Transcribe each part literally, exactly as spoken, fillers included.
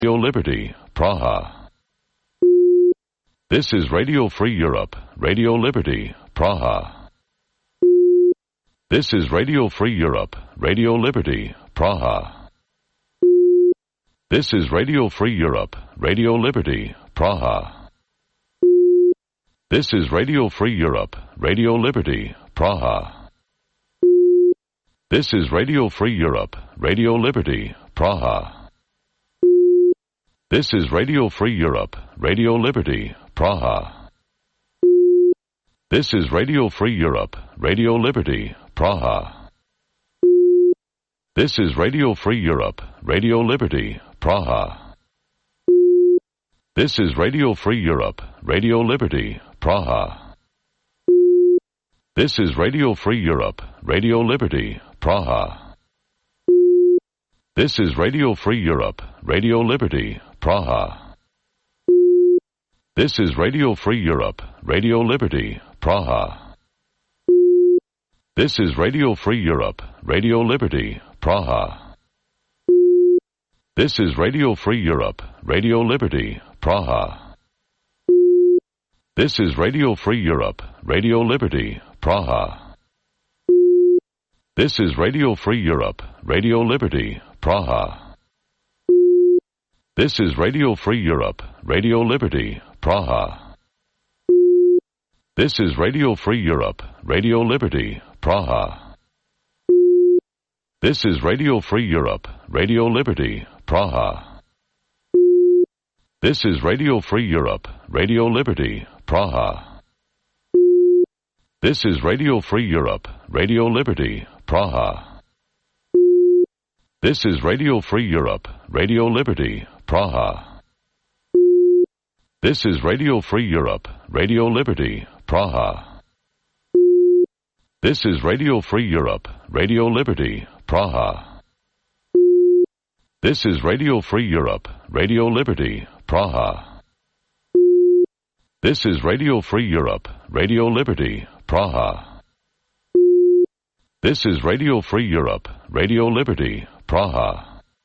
Radio Liberty, Praha. This is Radio Free Europe, Radio Liberty, Praha. This is Radio Free Europe, Radio Liberty, Praha. This is Radio Free Europe, Radio Liberty, Praha. This is Radio Free Europe, Radio Liberty, Praha. This is Radio Free Europe, Radio Liberty, Praha. This is Radio Free Europe, Radio Liberty, Praha. This is Radio Free Europe, Radio Liberty, Praha. This is Radio Free Europe, Radio Liberty, Praha. This is Radio Free Europe, Radio Liberty, Praha. This is Radio Free Europe, Radio Liberty, Praha. This is Radio Free Europe, Radio Liberty, Praha. This is Radio Free Europe, Radio Liberty, Praha. This is Radio Free Europe, Radio Liberty, Praha. This is Radio Free Europe, Radio Liberty, Praha. This is Radio Free Europe, Radio Liberty, Praha. This is Radio Free Europe, Radio Liberty, Praha. This is Radio Free Europe, Radio Liberty, Praha. This is Radio Free Europe, Radio Liberty, Praha. This is Radio Free Europe, Radio Liberty, Praha. This is Radio Free Europe, Radio Liberty, Praha. This is Radio Free Europe, Radio Liberty, Praha. This is Radio Free Europe, Radio Liberty, Praha. This is Radio Free Europe, Radio Liberty, Praha. This is Radio Free Europe, Radio Liberty, Praha. This is Radio Free Europe, Radio Liberty, Praha. This is Radio Free Europe, Radio Liberty, Praha. This is Radio Free Europe, Radio Liberty, Praha.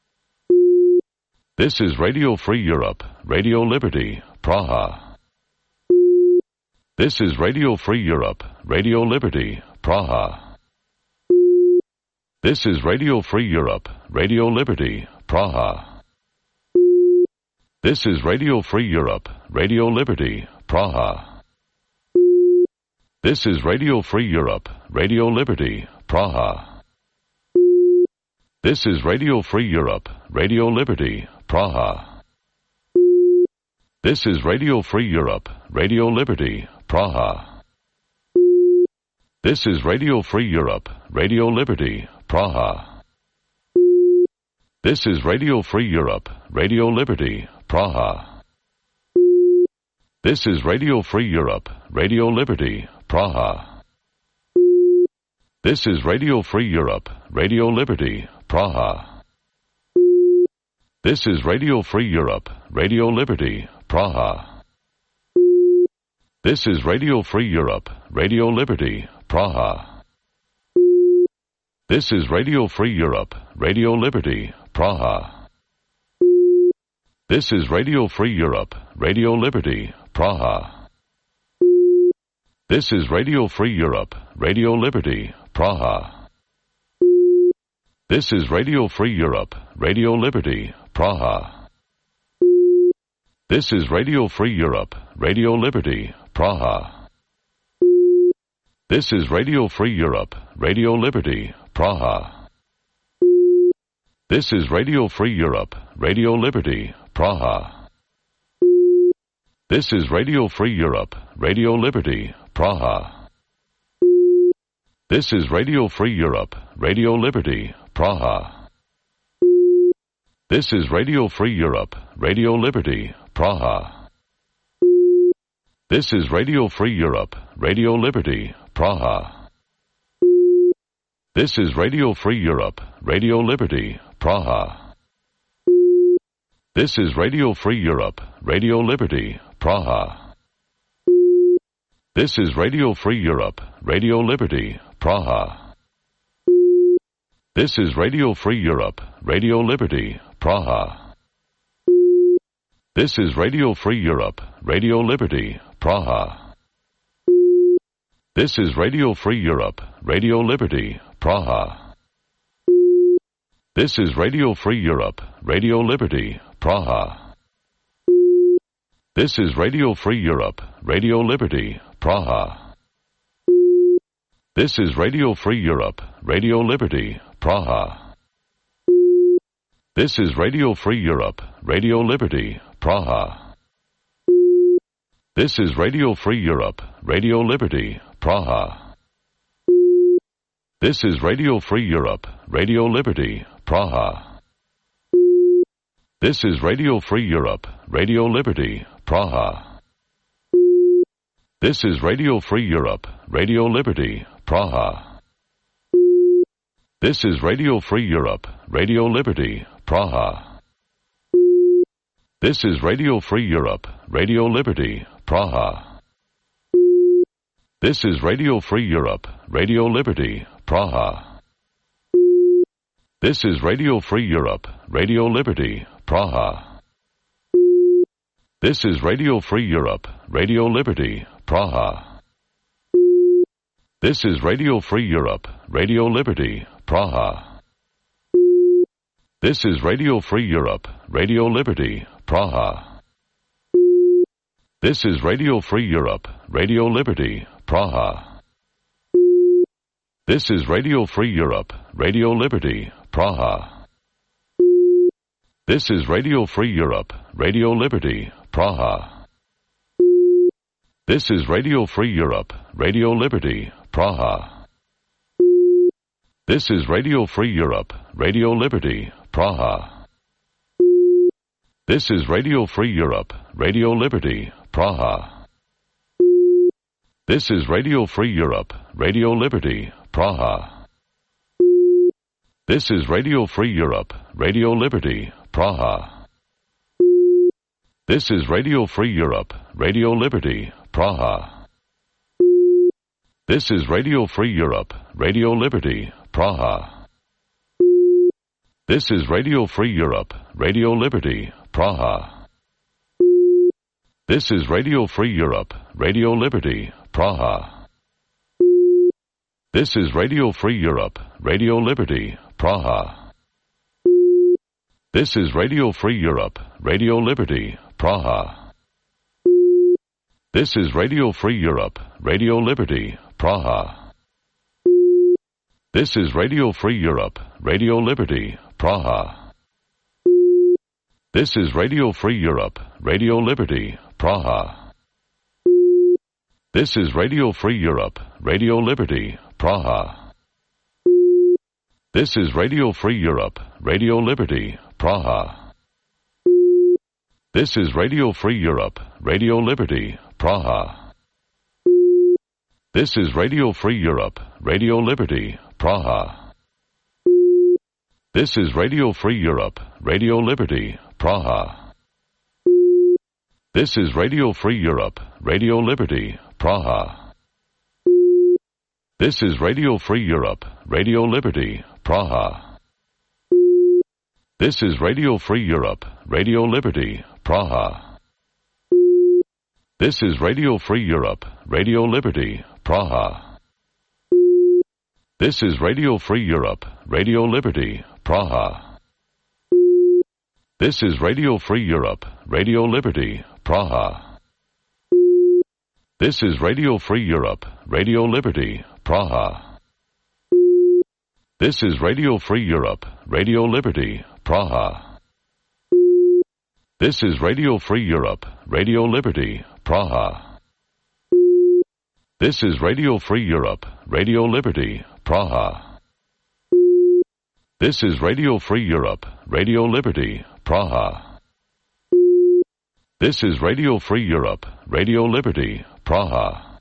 This is Radio Free Europe, Radio Liberty, Praha. This is Radio Free Europe, Radio Liberty, Praha. This is Radio Free Europe, Radio Liberty, Praha. This is Radio Free Europe, Radio Liberty, Praha. This is Radio Free Europe, Radio Liberty, Praha. This is Radio Free Europe, Radio Liberty, Praha. This is Radio Free Europe, Radio Liberty, Praha. This is Radio Free Europe, Radio Liberty, Praha. This is Radio Free Europe, Radio Liberty, Praha. This is Radio Free Europe, Radio Liberty, Praha. This is Radio Free Europe, Radio Liberty, Praha. This is Radio Free Europe, Radio Liberty, Praha. This is Radio Free Europe, Radio Liberty, Praha. This is Radio Free Europe, Radio Liberty, Praha. This is Radio Free Europe, Radio Liberty, Praha. This is Radio Free Europe, Radio Liberty, Praha. This is Radio Free Europe, Radio Liberty, Praha. This is Radio Free Europe, Radio Liberty, Praha. This is Radio Free Europe, Radio Liberty, Praha. This is Radio Free Europe, Radio Liberty, Praha. This is Radio Free Europe, Radio Liberty, Praha. This is Radio Free Europe, Radio Liberty, Praha. This is Radio Free Europe, Radio Liberty, Praha. This is Radio Free Europe, Radio Liberty, Praha. This is Radio Free Europe, Radio Liberty, Praha. This is Radio Free Europe, Radio Liberty, Praha. This is Radio Free Europe, Radio Liberty, Praha. This is Radio Free Europe, Radio Liberty, Praha. This is Radio Free Europe, Radio Liberty, Praha. This is Radio Free Europe, Radio Liberty, Praha. This is Radio Free Europe, Radio Liberty, Praha. This is Radio Free Europe, Radio Liberty, Praha. This is Radio Free Europe, Radio Liberty, Praha. This is Radio Free Europe, Radio Liberty, Praha. This is Radio Free Europe, Radio Liberty, Praha. This is Radio Free Europe, Radio Liberty, Praha. This is Radio Free Europe, Radio Liberty, Praha. This is Radio Free Europe, Radio Liberty, Praha. This is Radio Free Europe, Radio Liberty, Praha. This is Radio Free Europe, Radio Liberty, Praha. This is Radio Free Europe, Radio Liberty, Praha. This is Radio Free Europe, Radio Liberty, Praha. This is Radio Free Europe, Radio Liberty, Praha. This is Radio Free Europe, Radio Liberty, Praha. This is Radio Free Europe, Radio Liberty, Praha. This is Radio Free Europe, Radio Liberty, Praha. This is Radio Free Europe, Radio Liberty, Praha. This is Radio Free Europe, Radio Liberty, Praha. This is Radio Free Europe, Radio Liberty, Praha. This is Radio Free Europe, Radio Liberty, Praha. This is Radio Free Europe, Radio Liberty, Praha. This is Radio Free Europe, Radio Liberty, Praha. This is Radio Free Europe, Radio Liberty, Praha. This is Radio Free Europe, Radio Liberty, Praha. This is Radio Free Europe, Radio Liberty, Praha. This is Radio Free Europe, Radio Liberty, Praha. This is Radio Free Europe, Radio Liberty, Praha. This is Radio Free Europe, Radio Liberty, Praha. This is Radio Free Europe, Radio Liberty, Praha. This is Radio Free Europe, Radio Liberty, Praha. This is Radio Free Europe, Radio Liberty, Praha. This is Radio Free Europe, Radio Liberty, Praha. This is Radio Free Europe, Radio Liberty, Praha. This is Radio Free Europe, Radio Liberty, Praha. This is Radio Free Europe, Radio Liberty, Praha. This is Radio Free Europe, Radio Liberty, Praha. This is Radio Free Europe, Radio Liberty, Praha. This is Radio Free Europe, Radio Liberty, Praha. This is Radio Free Europe, Radio Liberty, Praha. This is Radio Free Europe, Radio Liberty, Praha. This is Radio Free Europe, Radio Liberty, Praha. This is Radio Free Europe, Radio Liberty, Praha. This is Radio Free Europe, Radio Liberty, Praha. This is Radio Free Europe, Radio Liberty, Praha. This is Radio Free Europe, Radio Liberty, Praha. This is Radio Free Europe, Radio Liberty, Praha. This is Radio Free Europe, Radio Liberty, Praha. This is Radio Free Europe, Radio Liberty, Praha. This is Radio Free Europe, Radio Liberty, Praha.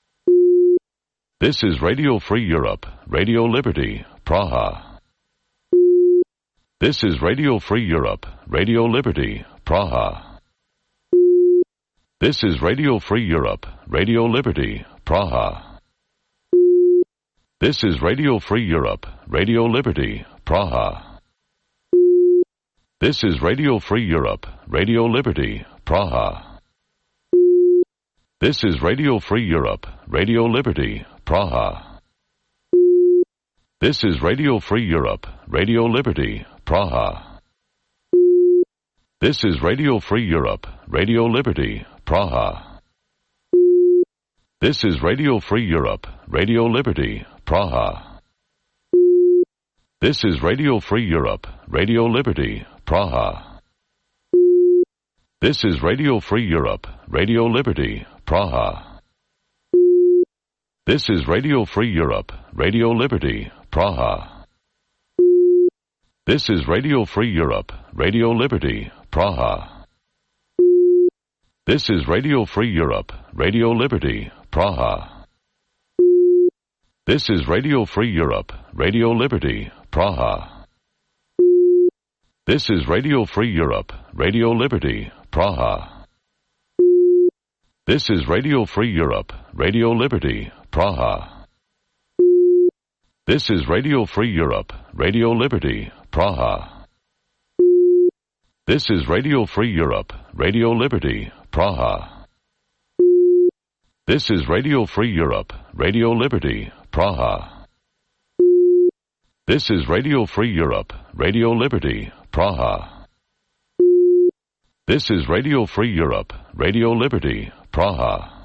This is Radio Free Europe, Radio Liberty, Praha. This is Radio Free Europe, Radio Liberty, Praha. This is Radio Free Europe, Radio Liberty, Praha. This is Radio Free Europe, Radio Liberty, Praha. This is Radio Free Europe, Radio Liberty, Praha. This is Radio Free Europe, Radio Liberty, Praha. This is Radio Free Europe, Radio Liberty, Praha. This is Radio Free Europe, Radio Liberty, Praha. This is Radio Free Europe, Radio Liberty, Praha. This is Radio Free Europe, Radio Liberty, Praha. This is Radio Free Europe, Radio Liberty, Praha. This is Radio Free Europe, Radio Liberty, Praha. This is Radio Free Europe, Radio Liberty, Praha. This is Radio Free Europe, Radio Liberty, Praha. This is Radio Free Europe, Radio Liberty, Praha. This is Radio Free Europe, Radio Liberty, Praha. This is Radio Free Europe, Radio Liberty, Praha. This is Radio Free Europe, Radio Liberty, Praha. This is Radio Free Europe, Radio Liberty, Praha. This is Radio Free Europe, Radio Liberty, Praha. This is Radio Free Europe, Radio Liberty, Praha. This is Radio Free Europe, Radio Liberty, Praha.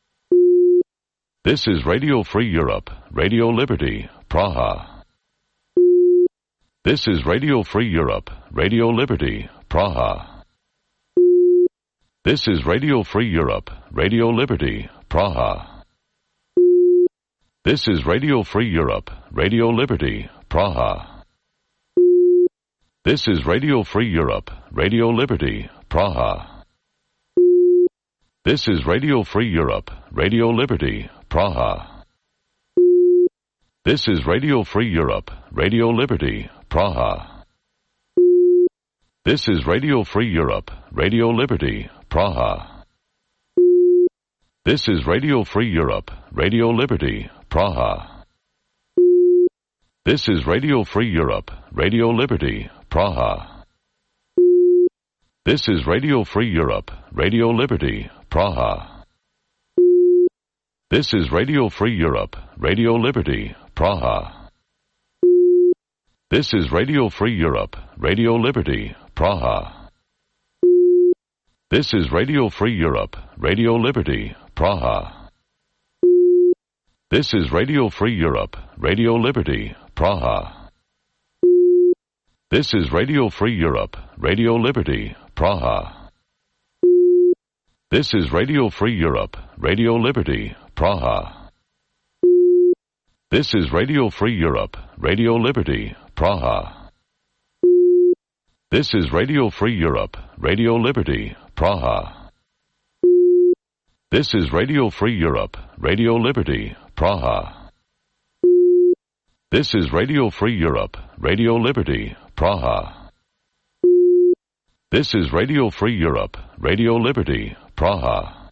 This is Radio Free Europe, Radio Liberty, Praha. This is Radio Free Europe, Radio Liberty, Praha. This is Radio Free Europe, Radio Liberty, Praha. This is Radio Free Europe, Radio Liberty, Praha. This is Radio Free Europe, Radio Liberty, Praha. This is Radio Free Europe, Radio Liberty, Praha. This is Radio Free Europe, Radio Liberty, Praha. This is Radio Free Europe, Radio Liberty, Praha. This is Radio Free Europe, Radio Liberty, Praha. This is Radio Free Europe, Radio Liberty, Praha. This is Radio Free Europe, Radio Liberty, Praha. This is Radio Free Europe, Radio Liberty, Praha. This is Radio Free Europe, Radio Liberty, Praha. This is Radio Free Europe, Radio Liberty, Praha. This is Radio Free Europe, Radio Liberty, Praha. This is Radio Free Europe, Radio Liberty, Praha. This is Radio Free Europe, Radio Liberty, Praha. This is Radio Free Europe, Radio Liberty, Praha. This is Radio Free Europe, Radio Liberty, Praha. This is Radio Free Europe, Radio Liberty, Praha. This is Radio Free Europe, Radio Liberty, Praha. This is Radio Free Europe, Radio Liberty, Praha.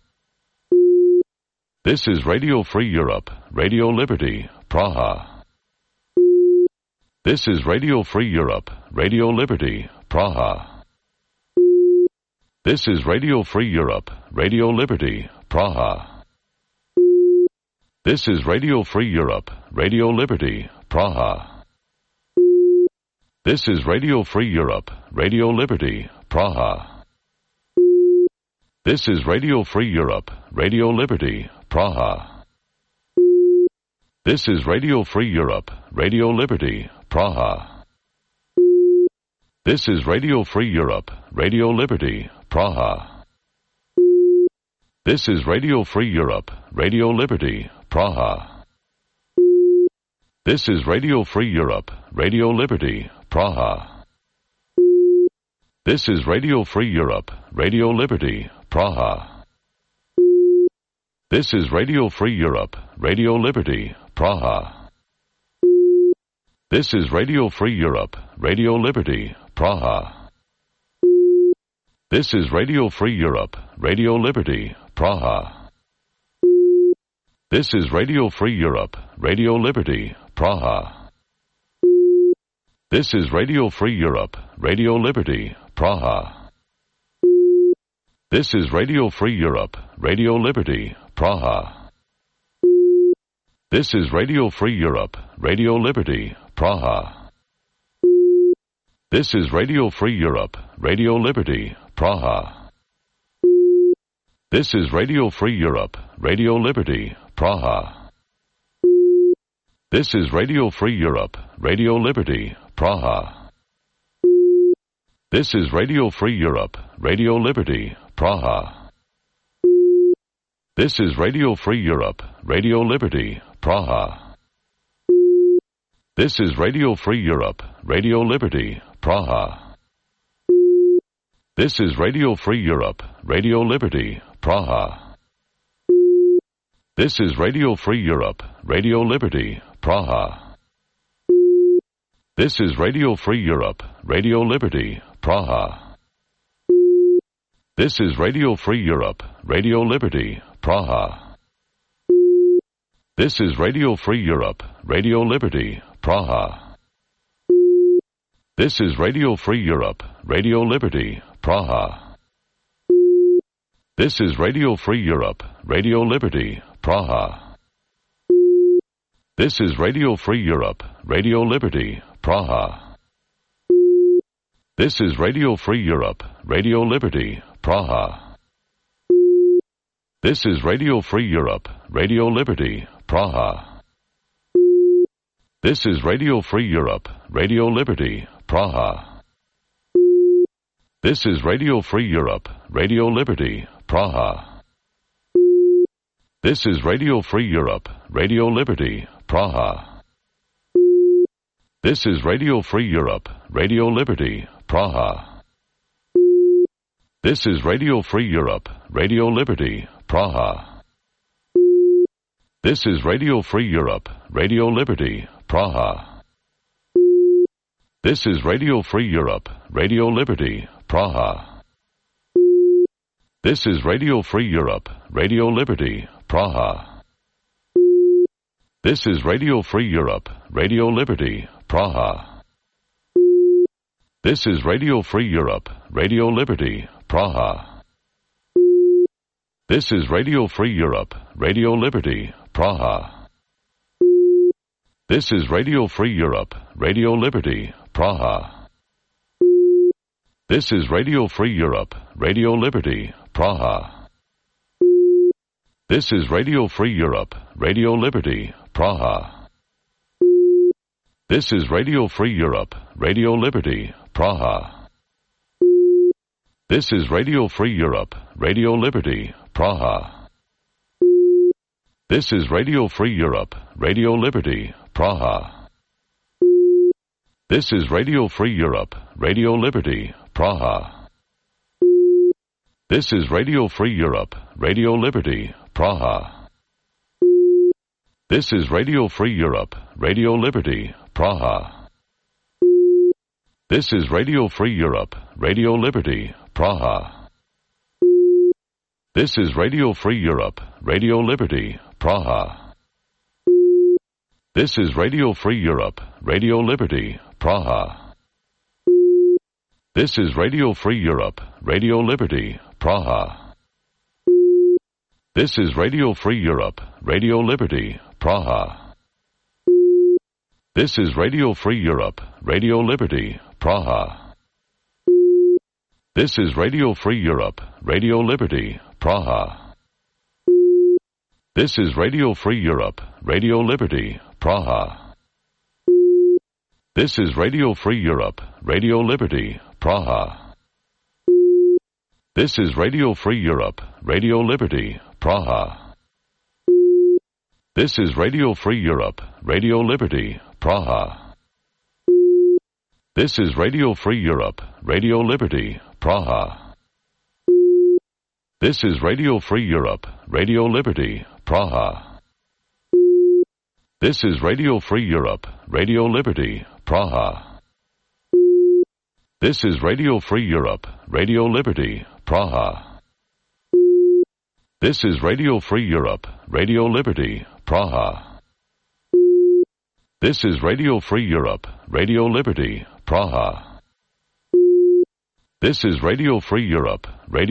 This is Radio Free Europe, Radio Liberty, Praha. This is Radio Free Europe, Radio Liberty, Praha. This is Radio Free Europe, Radio Liberty, Praha. This is Radio Free Europe, Radio Liberty, Praha. This is Radio Free Europe, Radio Liberty, Praha. This is Radio Free Europe, Radio Liberty, Praha. This is Radio Free Europe, Radio Liberty, Praha. This is Radio Free Europe, Radio Liberty, Praha. This is Radio Free Europe, Radio Liberty, Praha. This is Radio Free Europe, Radio Liberty, Praha. This is Radio Free Europe, Radio Liberty, Praha. This is Radio Free Europe, Radio Liberty, Praha. This is Radio Free Europe, Radio Liberty, Praha. This is Radio Free Europe, Radio Liberty, Praha. This is Radio Free Europe, Radio Liberty, Praha. This is Radio Free Europe, Radio Liberty, Praha. This is Radio Free Europe, Radio Liberty, Praha. This is Radio Free Europe, Radio Liberty, Praha. This is Radio Free Europe, Radio Liberty, Praha. This is Radio Free Europe, Radio Liberty, Praha. This is Radio Free Europe, Radio Liberty, Praha. This is Radio Free Europe, Radio Liberty, Praha. This is Radio Free Europe, Radio Liberty, Praha. This is Radio Free Europe, Radio Liberty, Praha. This is Radio Free Europe, Radio Liberty, Praha. This is Radio Free Europe, Radio Liberty, Praha. This is Radio Free Europe, Radio Liberty, Praha. This is Radio Free Europe, Radio Liberty, Praha. This is Radio Free Europe, Radio Liberty, Praha. This is Radio Free Europe, Radio Liberty, Praha. This is Radio Free Europe, Radio Liberty, Praha. This is Radio Free Europe, Radio Liberty, Praha. This is Radio Free Europe, Radio Liberty, Praha. This is Radio Free Europe, Radio Liberty, Praha. This is Radio Free Europe, Radio Liberty, Praha. This is Radio Free Europe, Radio Liberty, Praha. This is Radio Free Europe, Radio Liberty, Praha. This is Radio Free Europe, Radio Liberty, Praha. This is Radio Free Europe, Radio Liberty, Praha. This is Radio Free Europe, Radio Liberty, Praha. This is Radio Free Europe, Radio Liberty, Praha. This is Radio Free Europe, Radio Liberty, Praha. This is Radio Free Europe, Radio Liberty, Praha. This is Radio Free Europe, Radio Liberty, Praha. This is Radio Free Europe, Radio Liberty, Praha. This is Radio Free Europe, Radio Liberty, Praha. This is Radio Free Europe, Radio Liberty, Praha. This is Radio Free Europe, Radio Liberty, Praha. This is Radio Free Europe, Radio Liberty, Praha. This is Radio Free Europe, Radio Liberty, Praha. This is Radio Free Europe, Radio Liberty, Praha. This is Radio Free Europe, Radio Liberty, Praha. This is Radio Free Europe, Radio Liberty, Praha. This is Radio Free Europe, Radio Liberty, Praha. This is Radio Free Europe, Radio Liberty, Praha. This is Radio Free Europe, Radio Liberty, Praha. This is Radio Free Europe, Radio Liberty, Praha. This is Radio Free Europe, Radio Liberty, Praha. This is Radio Free Europe, Radio Liberty, Praha. This is Radio Free Europe, Radio Liberty, Praha. This is Radio Free Europe, Radio Liberty, Praha. This is Radio Free Europe, Radio Liberty, Praha. This is Radio Free Europe, Radio Liberty, Praha. This is Radio Free Europe, Radio Liberty, Praha. This is Radio Free Europe, Radio Liberty, Praha. This is Radio Free Europe, Radio Liberty, Praha. This is Radio Free Europe, Radio Liberty, Praha. This is Radio Free Europe, Radio Liberty, Praha. This is Radio Free Europe, Radio Liberty, Praha. This is Radio Free Europe, Radio Liberty, Praha. This is Radio Free Europe, Radio Liberty, Praha. This is Radio Free Europe, Radio